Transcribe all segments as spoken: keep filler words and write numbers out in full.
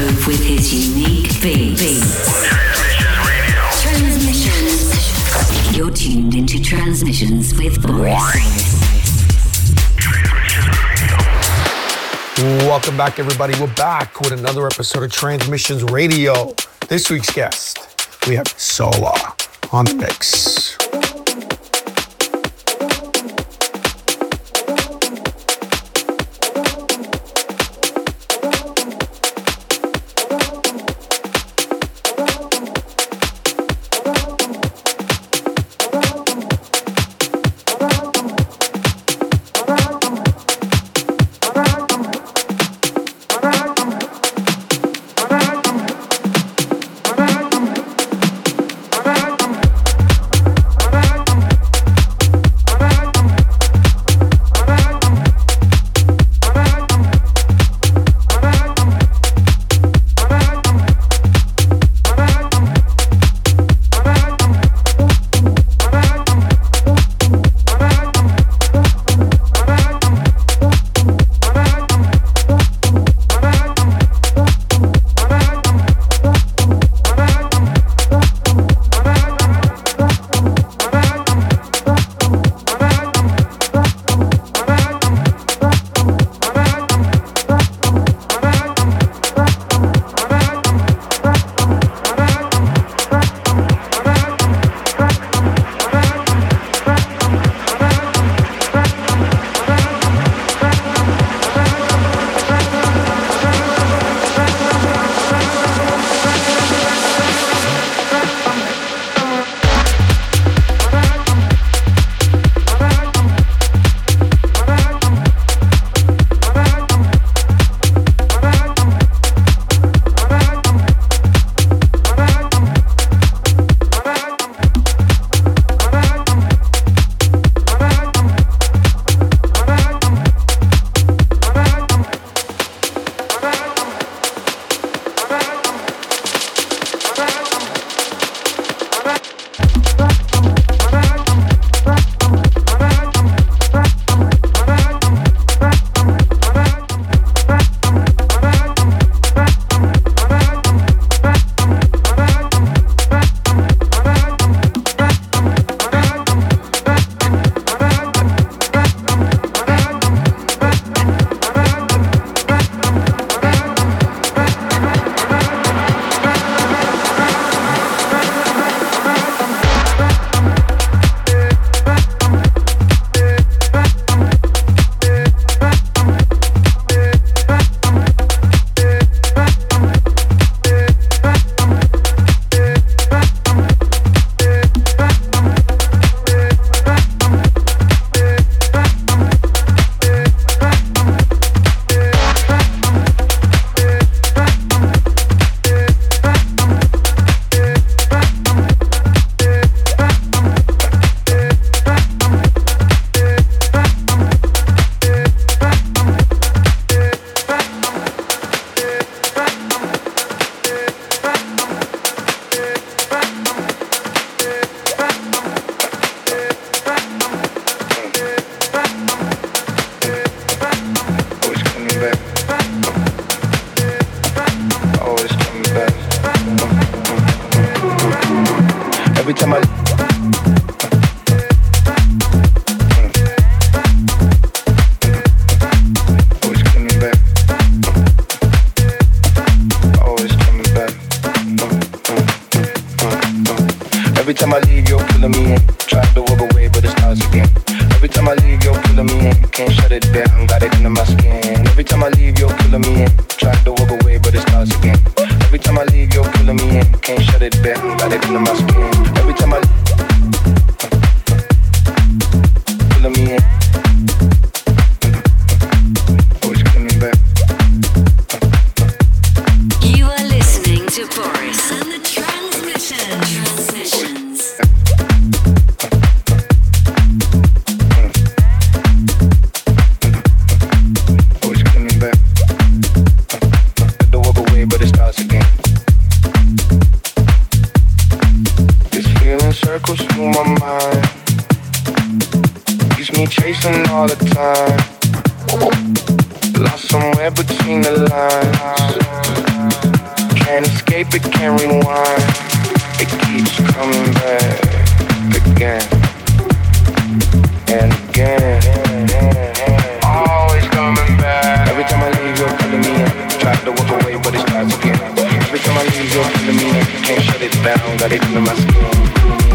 groove with his unique beats. Transmissions. You're tuned into Transmissions with Boris. Welcome back, everybody. We're back with another episode of Transmissions Radio. This week's guest, we have Sola on the mix. all the time. Lost somewhere between the lines. escape, it can't rewind. It keeps coming back again and again. Always coming back. Every time I leave, you're pulling me in. Try to walk away, but it starts again. Every time I leave, you're pulling me in. Can't shut it down, got it under my skin.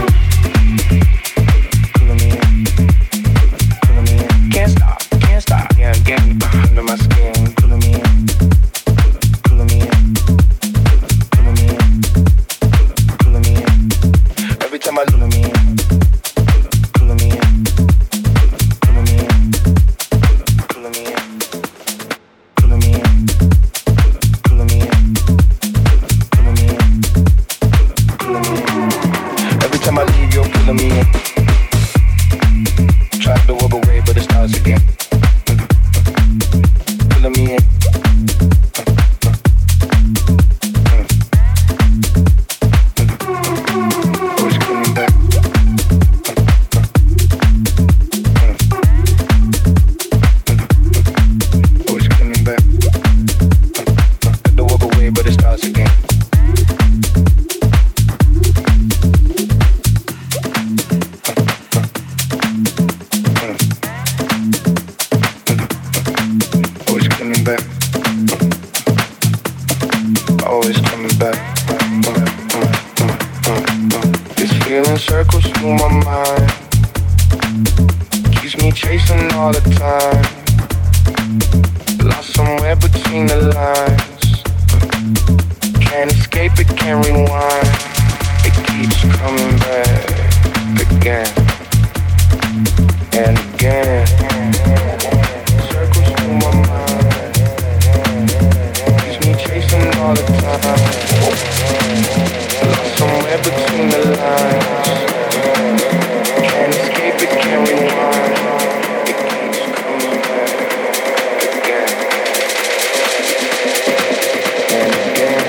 Pulling me in, pulling me in. Can't stop, can't stop. Yeah, again, under my skin. Pulling me in, pulling me in, pulling me in, pulling me in. Every time I pulling me in, pulling me in, pulling me in, pulling me in, pulling me in, pulling me in, pulling me in, pulling me in. Every time I leave, you're pulling me in. Try to walk away, but it starts again. Pulling me in. Always coming back. Always coming back. Try to walk away, but it starts again. Always coming back. Always coming back. This feeling circles through my mind. Keeps me chasing all the time. Lost somewhere between the lines. Can't escape it, can't rewind. It keeps coming back again and again. Circles through my mind. Keeps me chasing all the time. Lost somewhere between the lines. Can't escape it, can't rewind. It keeps coming back again and again.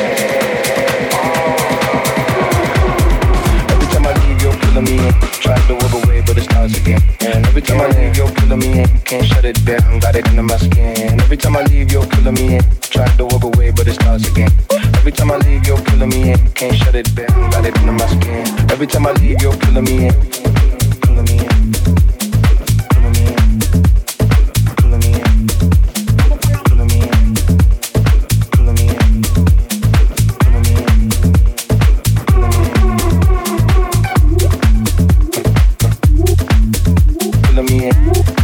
Every time I leave, you're pulling me in. Try to walk away, but it starts again. And every time I leave, you're pulling me in. Can't shut it down, got it under my skin. Every time I leave, you're pulling me in. Try to walk away, but it starts again. Every time I leave, you're pulling me in. Can't shut it down, got it under my skin. Every time I leave, you're pulling me in. Pulling me in. Pulling me in. Pulling me in. Pulling me in. Pulling me in. Pulling me in. Pulling me in. Pulling me in.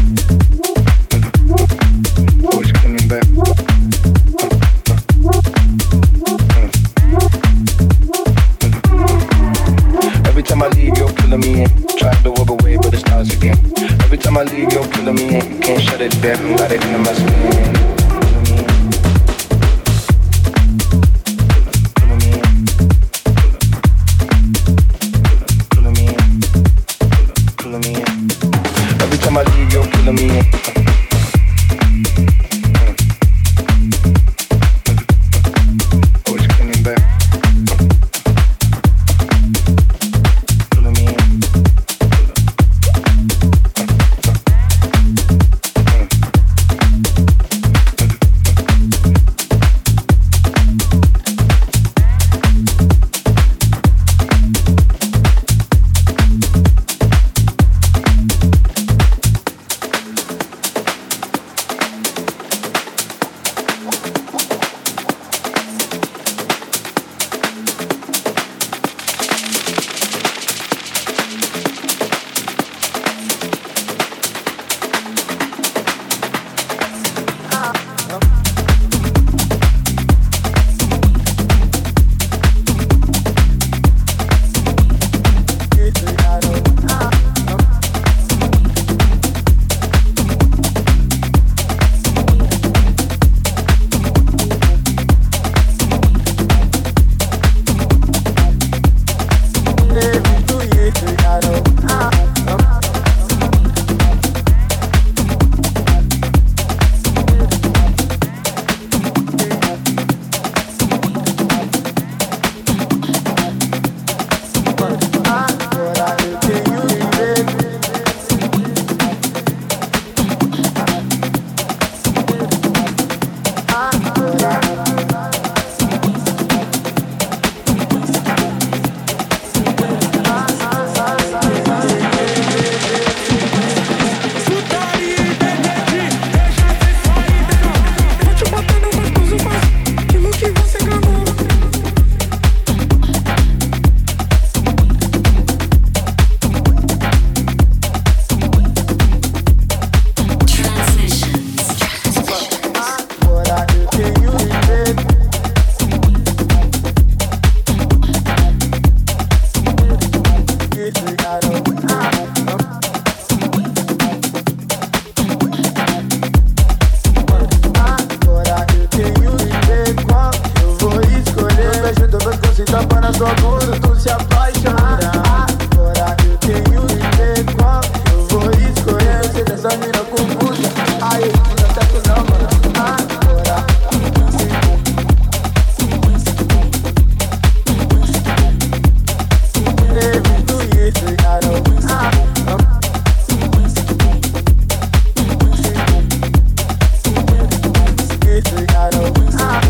Always coming back. Every time I leave, you're pulling me in. Try to walk away, but it starts again. Every time I leave, you're pulling me in. Can't shut it down, got it under my skin. Pulling me in. Pulling me in. Pulling me in. Pulling me in. Every time I leave, you're pulling me in. Always coming back. Pulling me in. na sua bunda, tu se apaixona. Agora eu tenho que ver qual eu vou escolher. Você dessa mina confusa, aí não dá certo não, mano. Agora evito isso, garoto. Isso, garoto.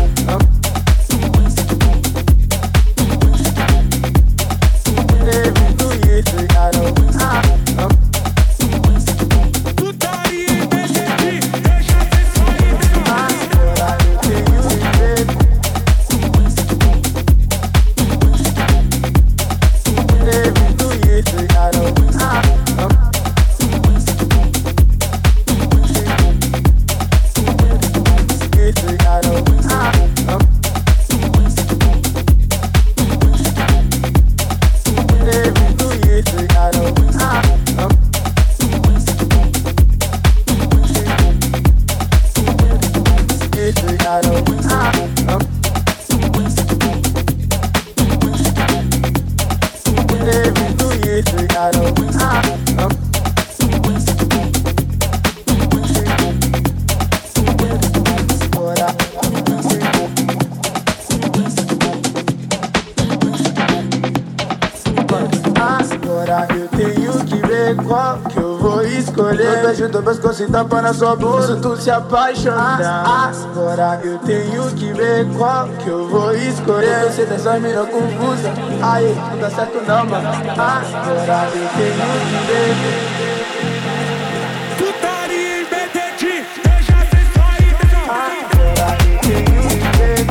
Do pescoço e tapa na sua bunda, tu se apaixona. Agora eu tenho que ver qual que eu vou escolher. Você dessa mina confusa, aí não dá certo não, mano. Agora eu tenho que ver. Putaria em B T T, deixa ser só aí, pessoal. Agora eu tenho que ver.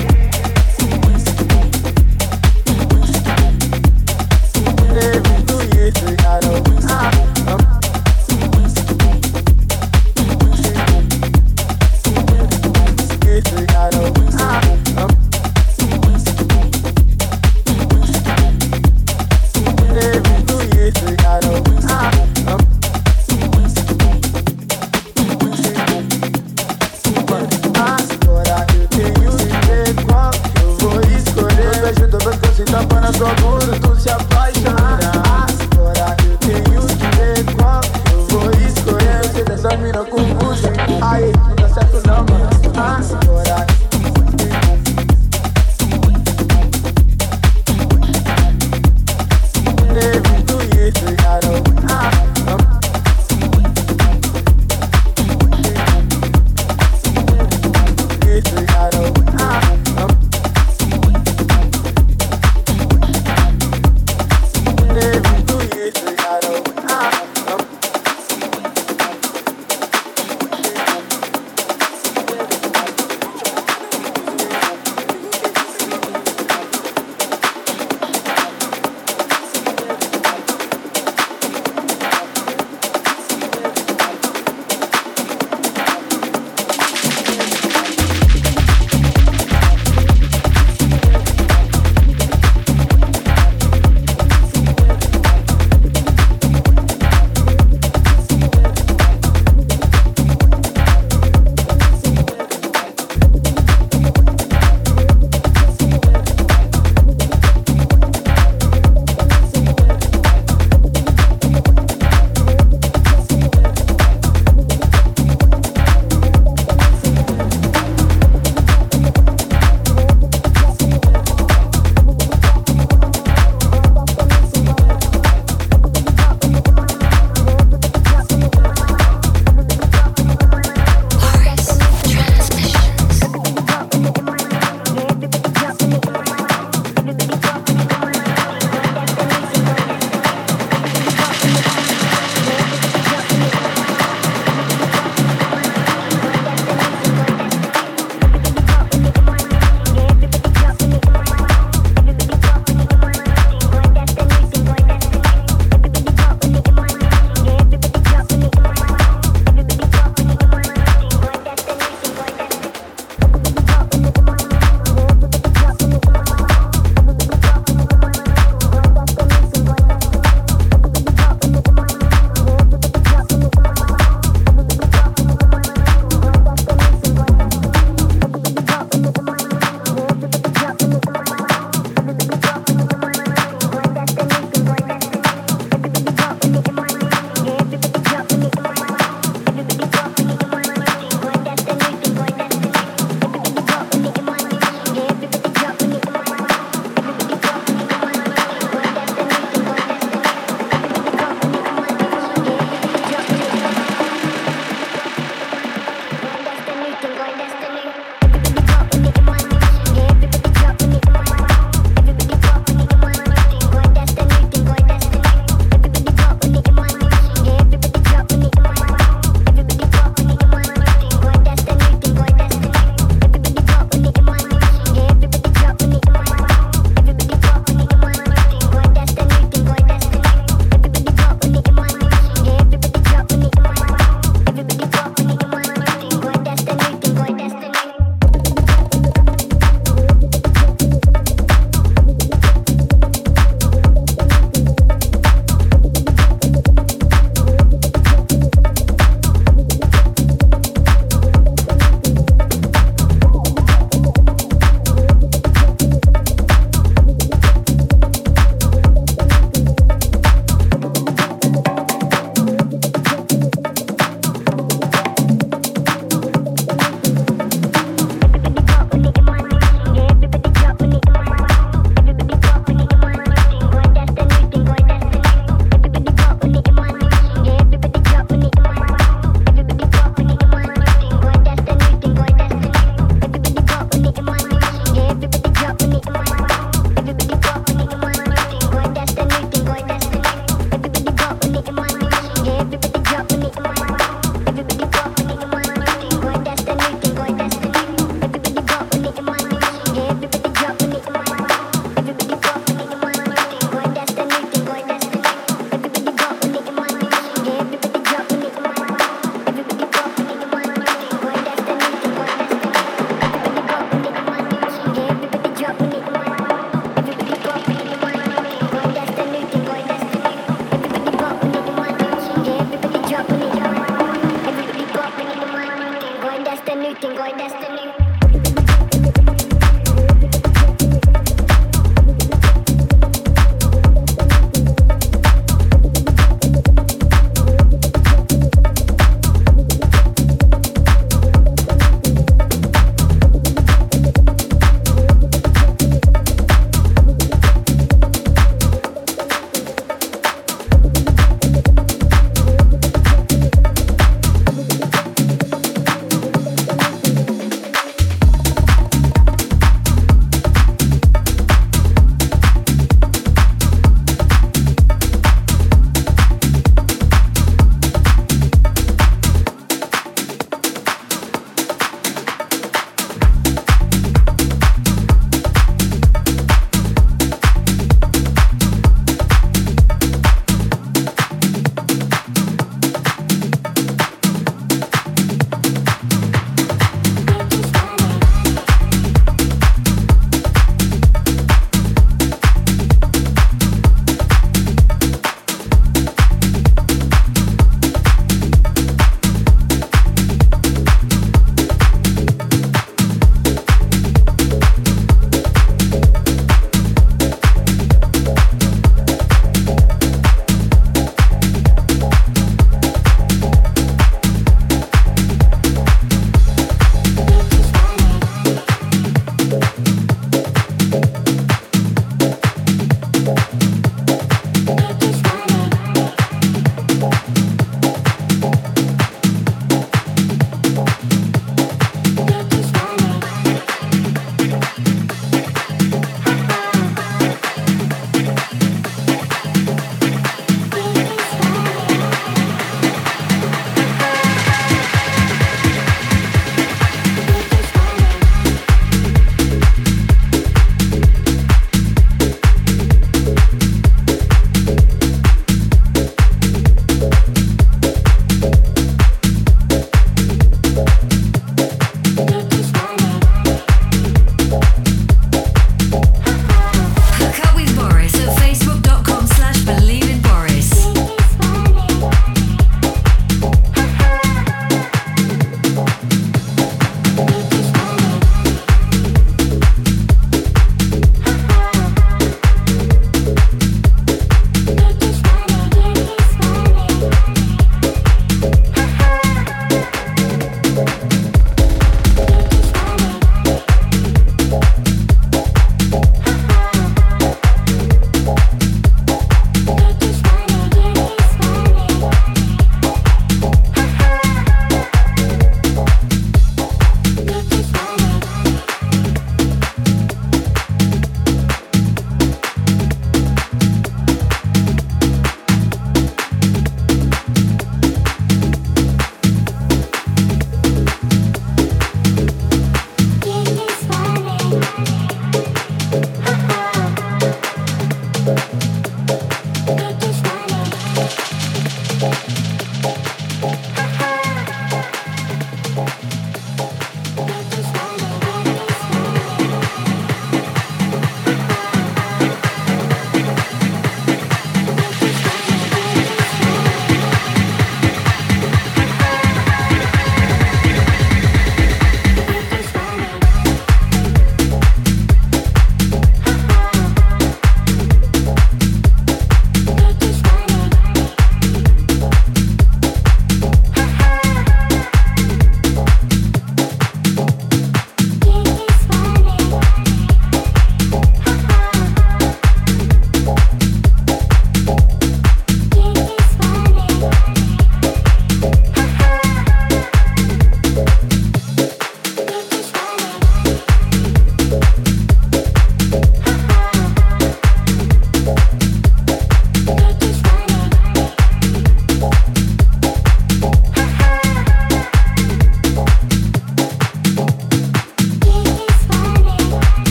Evito isso, garoto.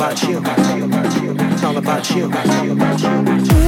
about you. It's all about you. It's all about you.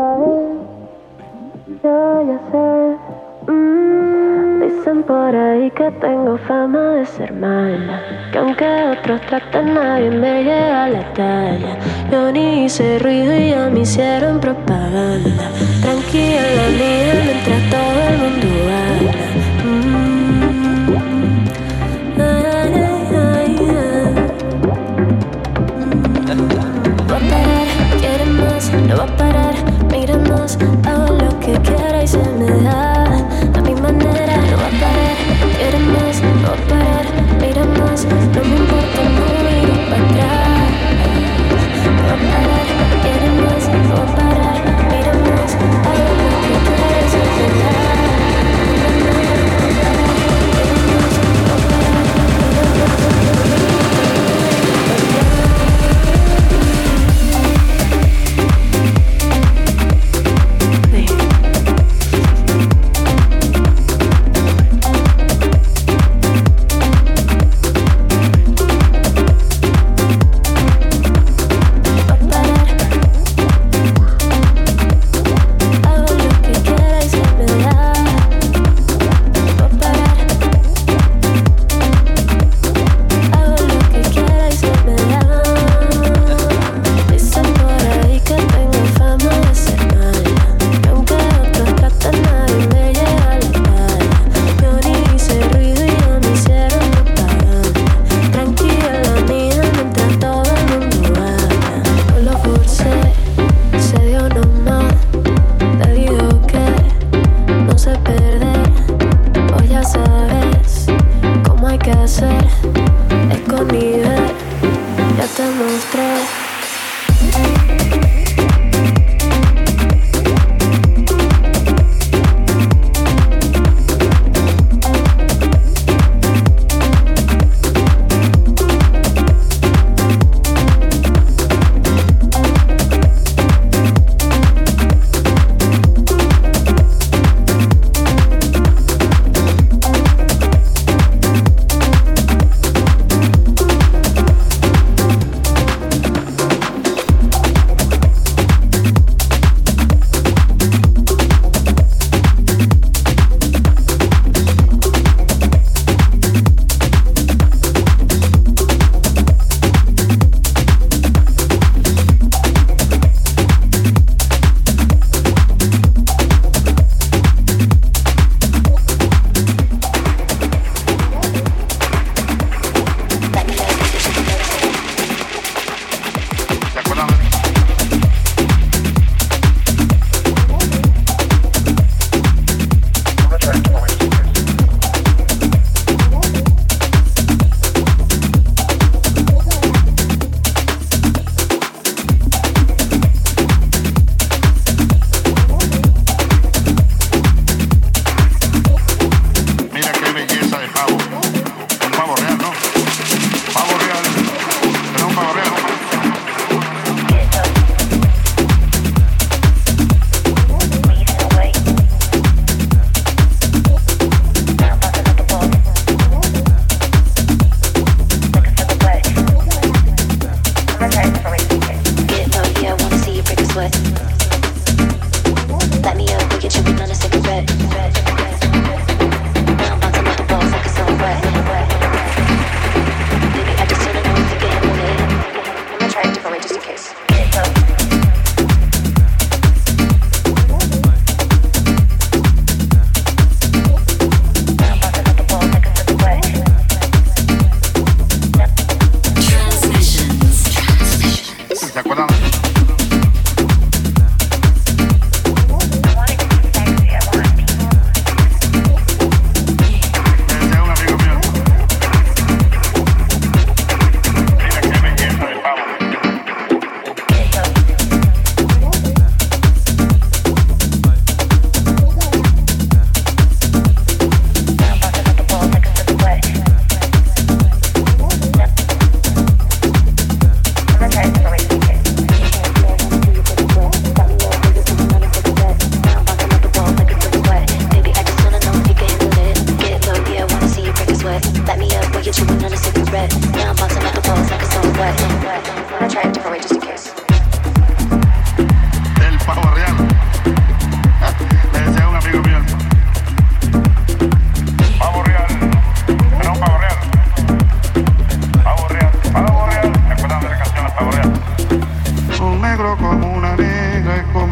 Yo ya sé. Mm, dicen por ahí que tengo fama de ser mala, que aunque otros traten nadie me llega a la talla. Yo ni hice ruido y ya me hicieron propaganda. Tranquila la mía mientras todo el mundo habla. Mm, ay, ay, ay, ay. No va a parar, quiere más, no va a parar. Míranos, hago lo que quiera y se me da a mi manera. No va a parar, quiere más, no va a parar. Mira más, no me importa, no miro para atrás. No va a parar, quiere más, no va a parar. Mira más, hago lo que quiera y se me da a mi manera. No va a parar, quiere más, no va a parar. Mira más, no me importa, no miro para atrás.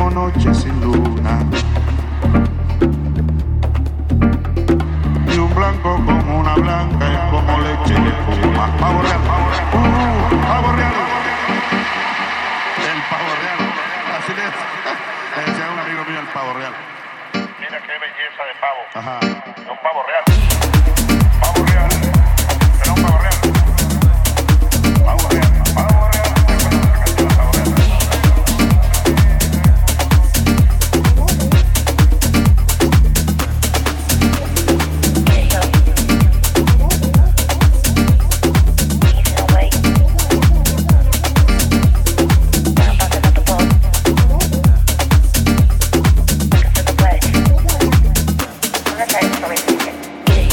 como noche sin luna. Y un blanco como una blanca es como leche de espuma. Pavo real, uh, pavo real. El pavo real, así le decía un amigo mío el pavo real. Mira qué belleza de pavo. Ajá. Un pavo real. Pavo real. Pero un pavo real. Pavo real. Pavo real. Pavo real. Yeah.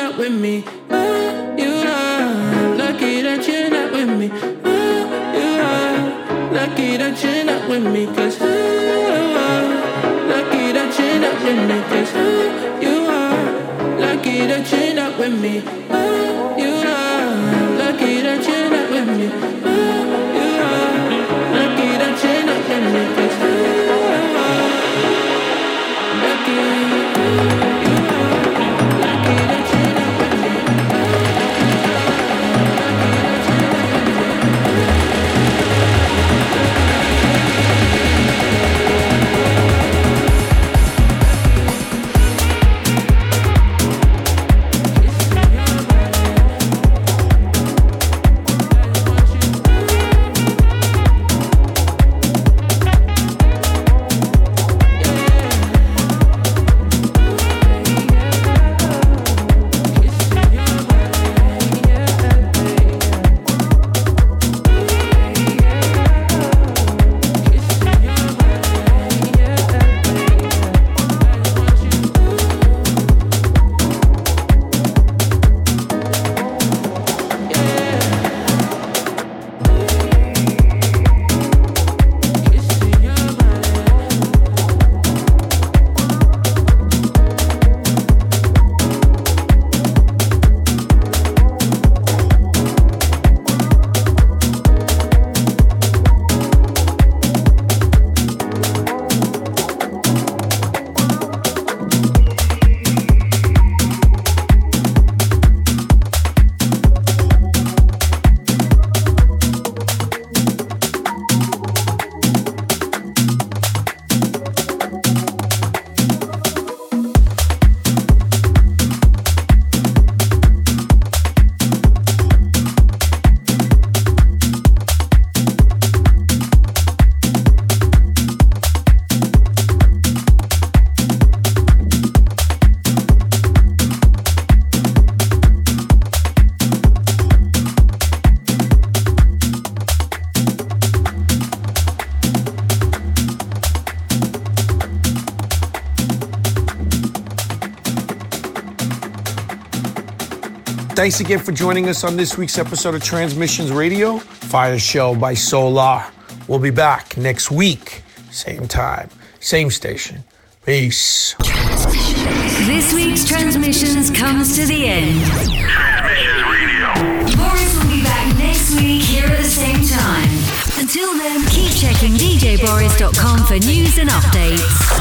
not with me. Oh, you are lucky that you're not with me. Oh, you are lucky that you're not with me. Cause oh, lucky that you're not with me. Cause oh, you are lucky that you're not with me. Oh, you are lucky that you're not with me. Oh, you are lucky that you're not with me. Cause oh, lucky. Thanks again for joining us on this week's episode of Transmissions Radio, Fire Show by Solar. We'll be back next week, same time, same station. Peace. This week's Transmissions comes to the end. Transmissions Radio. Boris will be back next week here at the same time. Until then, keep checking d j boris dot com for news and updates.